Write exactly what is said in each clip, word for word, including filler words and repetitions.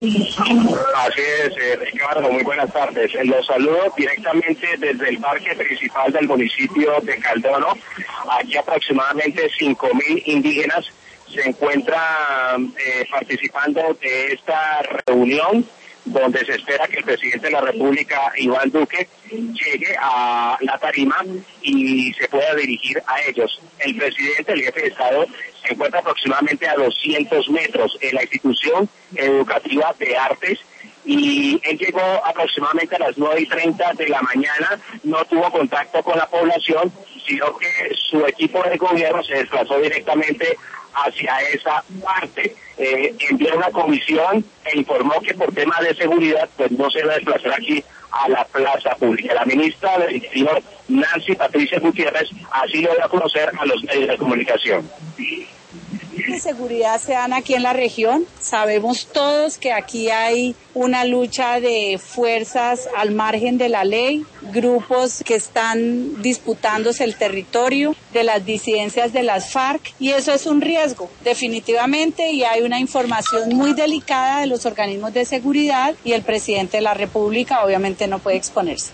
Así es, eh, Ricardo, muy buenas tardes. Los saludo directamente desde el parque principal del municipio de Caldono. Aquí aproximadamente cinco mil indígenas se encuentran eh, participando de esta reunión, donde se espera que el presidente de la República, Iván Duque, llegue a la tarima y se pueda dirigir a ellos. El presidente, el jefe de Estado, se encuentra aproximadamente a doscientos metros en la institución educativa de artes, y él llegó aproximadamente a las nueve y treinta de la mañana, no tuvo contacto con la población, sino que su equipo de gobierno se desplazó directamente hacia esa parte. Eh, envió una comisión e informó que por temas de seguridad pues no se va a desplazar aquí a la plaza pública. La ministra del Interior, Nancy Patricia Gutiérrez, así lo dio a conocer a los medios de comunicación. De seguridad se dan aquí en la región. Sabemos todos que aquí hay una lucha de fuerzas al margen de la ley, grupos que están disputándose el territorio de las disidencias de las FARC, y eso es un riesgo, definitivamente, y hay una información muy delicada de los organismos de seguridad, y el presidente de la República obviamente no puede exponerse.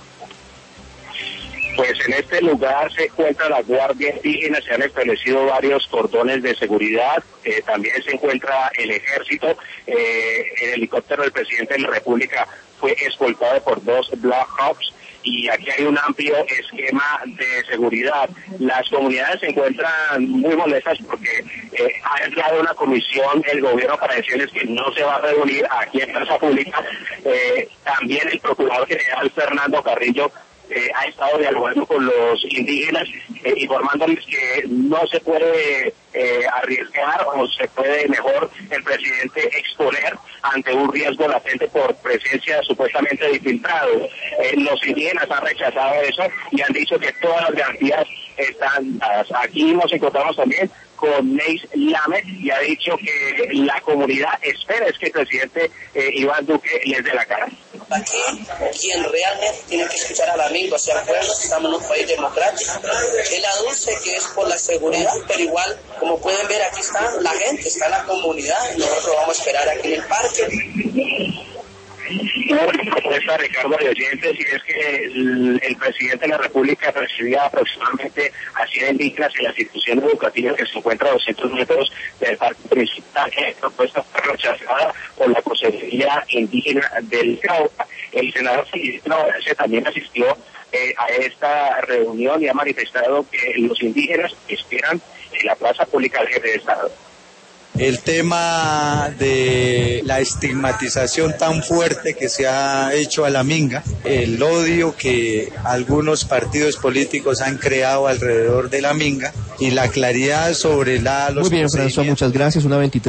Pues en este lugar se encuentra la Guardia Indígena, se han establecido varios cordones de seguridad, eh, también se encuentra el ejército, eh, el helicóptero del presidente de la República fue escoltado por dos Black Hawks, y aquí hay un amplio esquema de seguridad. Las comunidades se encuentran muy molestas porque eh, ha enviado una comisión el gobierno para decirles que no se va a reunir aquí en Plaza Pública. Eh, también el procurador general Fernando Carrillo Eh, ha estado dialogando con los indígenas, eh, informándoles que no se puede eh, arriesgar o se puede mejor el presidente exponer ante un riesgo latente por presencia supuestamente de infiltrados. Eh, los indígenas han rechazado eso y han dicho que todas las garantías están dadas. Aquí nos encontramos también con Neis Lamet, y ha dicho que la comunidad espera es que el presidente eh, Iván Duque les dé la cara. Aquí quien realmente tiene que escuchar al amigo, hacia el pueblo, estamos en un país democrático. Él aduce que es por la seguridad, pero igual, como pueden ver, aquí está la gente, está la comunidad, y nosotros vamos a esperar aquí en el parque. Una propuesta, Ricardo, de oyentes, y es que el, el presidente de la República recibía aproximadamente a cien indígenas en la institución educativa que se encuentra a doscientos metros del parque principal. Esta propuesta fue rechazada por la Consejería Indígena del Cauca. El senador Silvestre también asistió eh, a esta reunión y ha manifestado que los indígenas esperan en la plaza pública del jefe de Estado. El tema de la estigmatización tan fuerte que se ha hecho a la minga, el odio que algunos partidos políticos han creado alrededor de la minga y la claridad sobre la, los Muy bien, François, muchas gracias. Una veintitrés